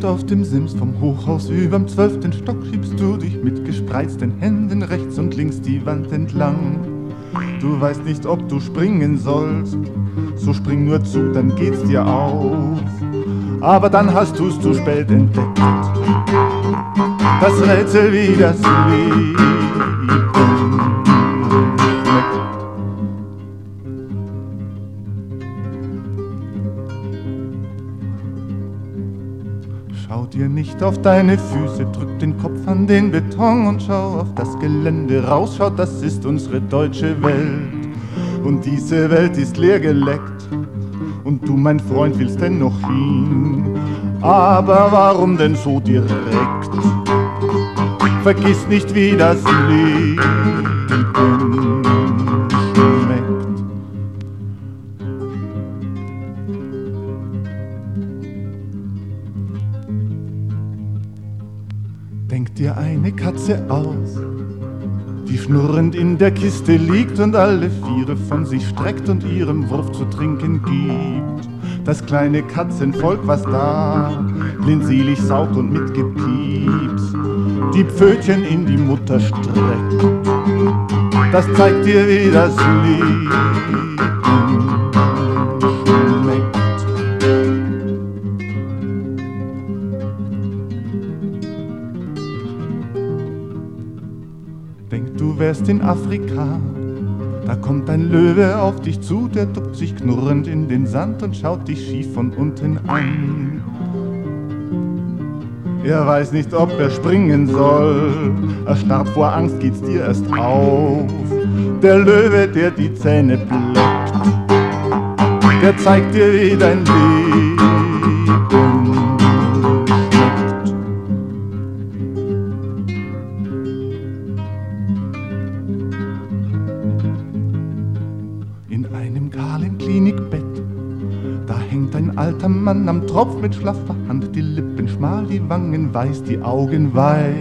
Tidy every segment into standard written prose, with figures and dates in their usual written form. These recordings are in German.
Und auf dem Sims vom Hochhaus überm 12. Stock schiebst du dich mit gespreizten Händen rechts und links die Wand entlang. Du weißt nicht, ob du springen sollst, so spring nur zu, dann geht's dir auf. Aber dann hast du's zu spät entdeckt, das Rätsel, wie das Leben schmeckt. Schau dir nicht auf deine Füße, drück den Kopf an den Beton und schau auf das Gelände raus. Schau, das ist unsere deutsche Welt und diese Welt ist leer geleckt. Und du, mein Freund, willst denn noch hin? Aber warum denn so direkt? Vergiss nicht, wie das Leben schmeckt. Denk dir eine Katze aus, die schnurrend in der Kiste liegt und alle Viere von sich streckt und ihrem Wurf zu trinken gibt. Das kleine Katzenvolk, was da blindselig saugt und mit Gepieps die Pfötchen in die Mutter streckt, das zeigt dir, wie das Leben schmeckt. Denk, du wärst in Afrika, da kommt ein Löwe auf dich zu, der duckt sich knurrend in den Sand und schaut dich schief von unten an. Er weiß nicht, ob er springen soll, erstarrt vor Angst geht's dir erst auf. Der Löwe, der die Zähne bleckt, der zeigt dir, wie dein Leben schmeckt. In einem kahlen Klinikbett, da hängt ein alter Mann am Tropf mit schlaffer Hand, die Lippen schmal, die Wangen weiß, die Augen weit.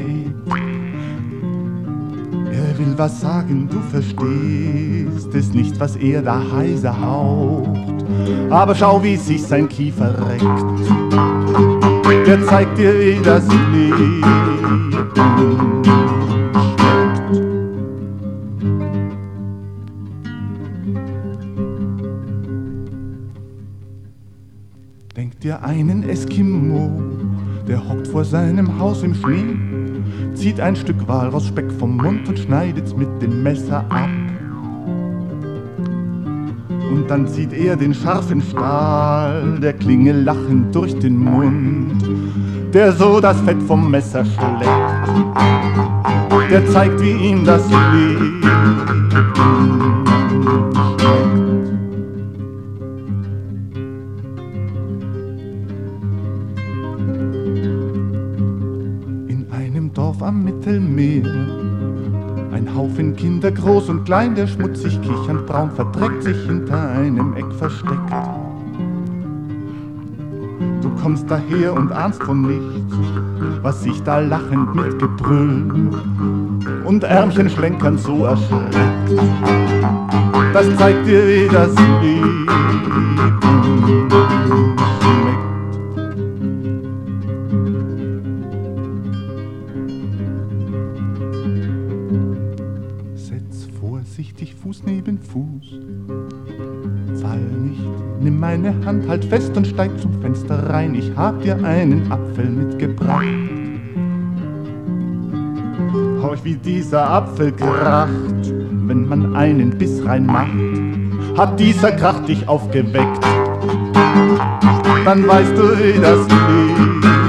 Er will was sagen, du verstehst es nicht, was er da heiser haucht. Aber schau, wie sich sein Kiefer reckt, der zeigt dir, wie das Leben schmeckt. Denk dir einen Eskimo, der hockt vor seinem Haus im Schnee, zieht ein Stück Walrausspeck vom Mund und schneidet's mit dem Messer ab. Und dann zieht er den scharfen Stahl der Klinge lachend durch den Mund, der so das Fett vom Messer schlägt, der zeigt, wie ihm das Leben schmeckt. Dorf am Mittelmeer, ein Haufen Kinder, groß und klein, der schmutzig kichernd braun verdreckt sich hinter einem Eck versteckt. Du kommst daher und ahnst von nichts, was sich da lachend mit Gebrüll und Ärmchen schlenkern so erschreckt. Das zeigt dir, wie das Leben schmeckt. Vorsichtig Fuß neben Fuß, fall nicht, nimm meine Hand, halt fest und steig zum Fenster rein, ich hab dir einen Apfel mitgebracht. Horch, wie dieser Apfel kracht, wenn man einen Biss reinmacht, hat dieser Krach dich aufgeweckt, dann weißt du, wie das geht.